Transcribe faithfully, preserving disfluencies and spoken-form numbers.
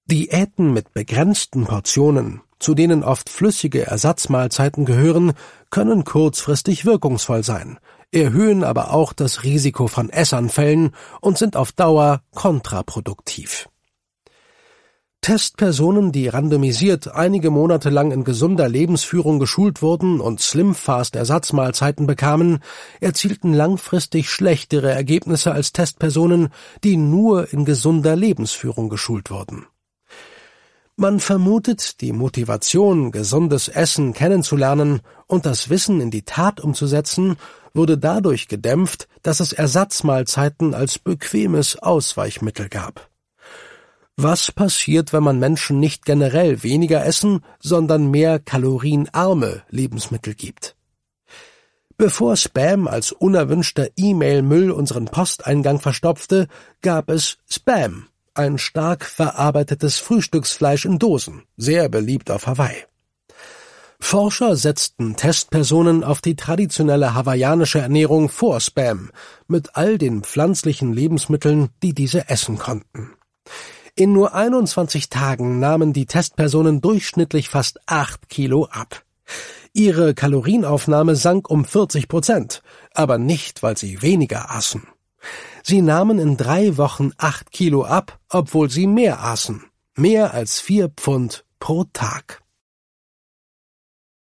Diäten mit begrenzten Portionen, zu denen oft flüssige Ersatzmahlzeiten gehören, können kurzfristig wirkungsvoll sein, erhöhen aber auch das Risiko von Essanfällen und sind auf Dauer kontraproduktiv. Testpersonen, die randomisiert einige Monate lang in gesunder Lebensführung geschult wurden und Slim-Fast-Ersatzmahlzeiten bekamen, erzielten langfristig schlechtere Ergebnisse als Testpersonen, die nur in gesunder Lebensführung geschult wurden. Man vermutet, die Motivation, gesundes Essen kennenzulernen und das Wissen in die Tat umzusetzen, wurde dadurch gedämpft, dass es Ersatzmahlzeiten als bequemes Ausweichmittel gab. Was passiert, wenn man Menschen nicht generell weniger essen, sondern mehr kalorienarme Lebensmittel gibt? Bevor Spam als unerwünschter E-Mail-Müll unseren Posteingang verstopfte, gab es Spam, ein stark verarbeitetes Frühstücksfleisch in Dosen, sehr beliebt auf Hawaii. Forscher setzten Testpersonen auf die traditionelle hawaiianische Ernährung vor Spam, mit all den pflanzlichen Lebensmitteln, die diese essen konnten. In nur einundzwanzig Tagen nahmen die Testpersonen durchschnittlich fast acht Kilo ab. Ihre Kalorienaufnahme sank um vierzig Prozent, aber nicht, weil sie weniger aßen. Sie nahmen in drei Wochen acht Kilo ab, obwohl sie mehr aßen, mehr als vier Pfund pro Tag.